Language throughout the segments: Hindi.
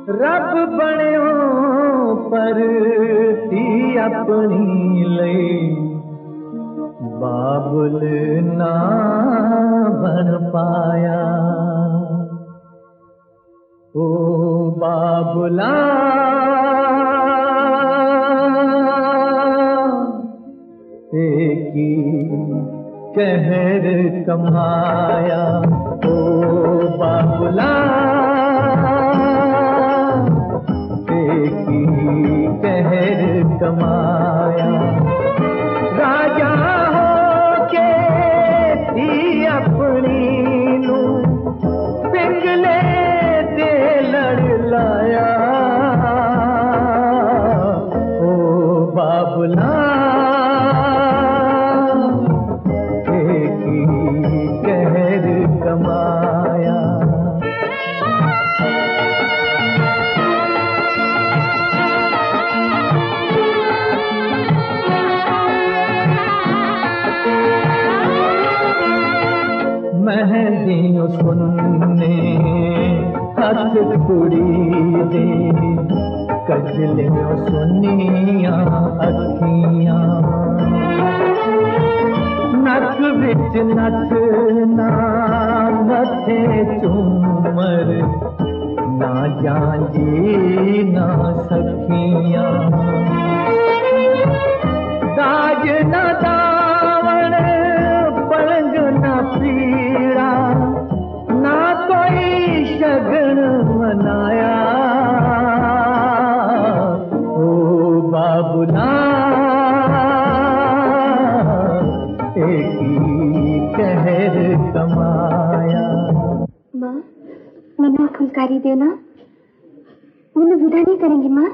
रब बनियो पर ती अपनी लई बाबुल ना बन पाया। ओ बाबुला की कहर कमाया। ओ बाबुला की कहर कमाया। राजा हो के थी अपनी नू पिंगले दे लड़ लाया। ओ बाबुला कहर कमाया। मेहंदियों सुनने हथ कुड़ी दे कजलियों सुनिया अखियां। नक विच नथना मथे झूमर ना जांजी ना सखियां। दाज न दावण पलंग न पीड़ा ना कोई शगन मनाया। ओ बाबुला कहर कमाया। माँ मम्मा फुलकारी देना मैंने विदा नहीं करेंगी माँ।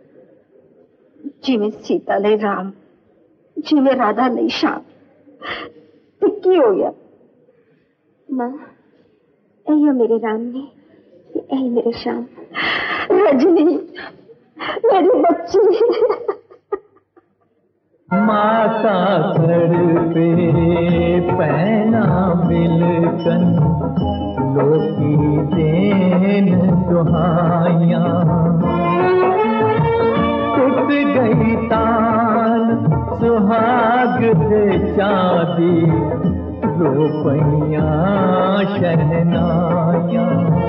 जिमें सीता ले राम जिमें राधा ले श्याम की हो गया। माँ ऐयो मेरे राम ने ऐ मेरे श्याम। रजनी मेरी बच्ची। माता घर पे पहना बिलकन लोकी देन दुहाइया। टूट गई तान सुहाग दे चांदी रोपैया शहनाया।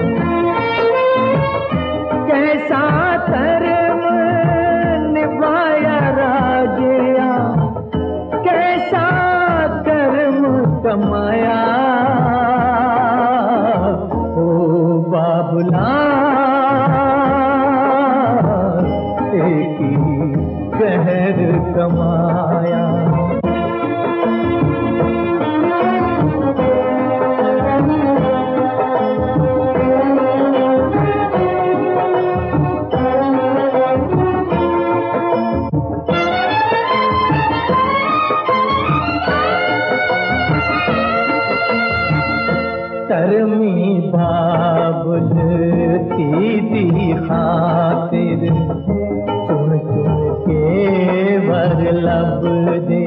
कैसा धर्म निभाया राजिया कैसा कर्म कमाया। ओ बाबुला की कहर कमाया। तरमी बाबुल दी खातिर चुन चुन के वर लब दे।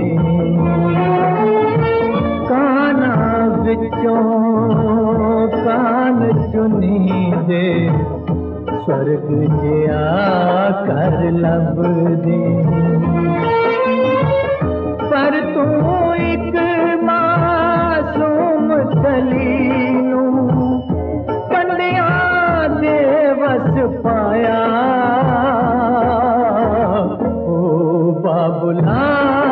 काना विचों कान चुनी दे स्वर्ग जिया कर लब दे। पर तू एक मासूम कलीनू कंडिया दे वस पाया। ओ बाबुला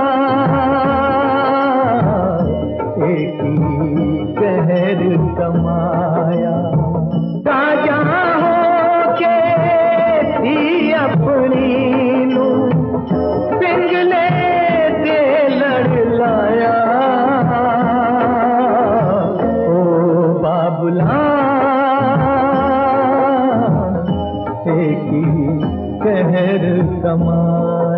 कहर कमाया। राजा हो के थी अपनी नू पिंगले दे लड़ लाया। ओ बाबुला कहर कमाया।